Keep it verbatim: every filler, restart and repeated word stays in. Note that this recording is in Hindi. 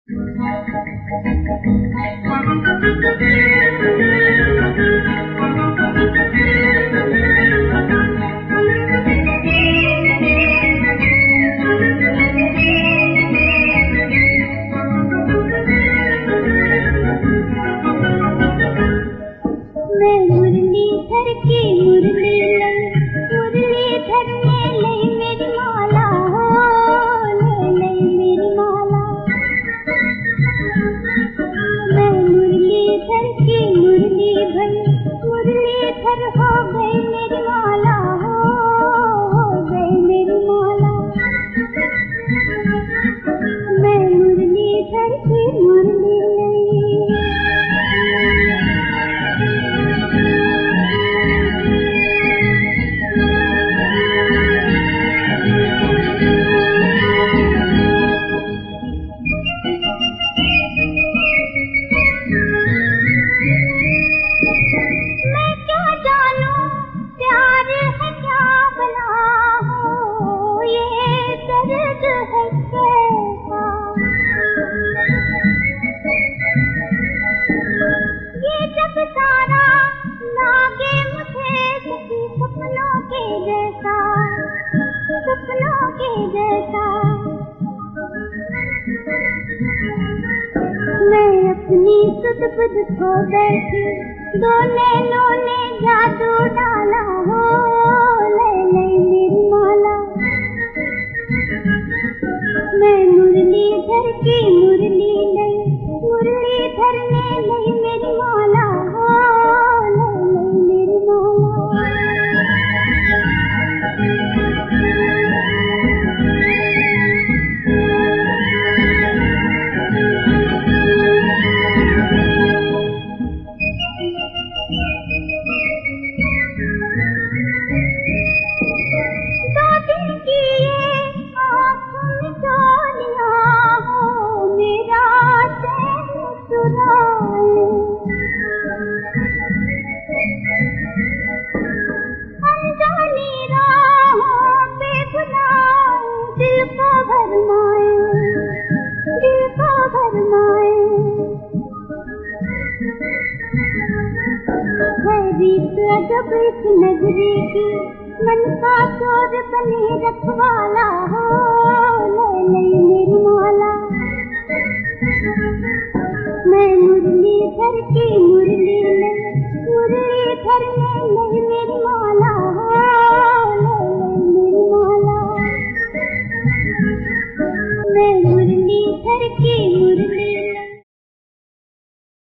मैं मुरलीधर की मुरली लई, मुरलीधर ने लई मेरी माला, हो ले लई मेरी माला। मैं मुरलीधर की मुरली भई, मुरलीधर हो गई मेरी माला, हो हो गई मेरी माला। मैं मुरलीधर की मुरली लई। मैं क्या जानूं प्यार है क्या बना हो, ये दर्द है कैसा। ये जब सारा लागे मुझे किसी सपनों के जैसा, सपनों के जैसा। मैं अपनी सुध बुध खो बैठी, दो नैनों ने जादू डाला, हो ले ले मेरी माला। मैं मुरलीधर की मुरली लई, मुरलीधर ने लई मेरी माला, हो ले ले मेरी माला। दो दिन की ये आँखों में चोलियाँ हो, मेरा चैन चुराए। अनजानी राहों पे बुलाए, दिल को भरमाए, दिल को भरमाए। है रीत अजब इस नगरी की, मन का चोर बने रखवाला, हो ले ले मेरी माला।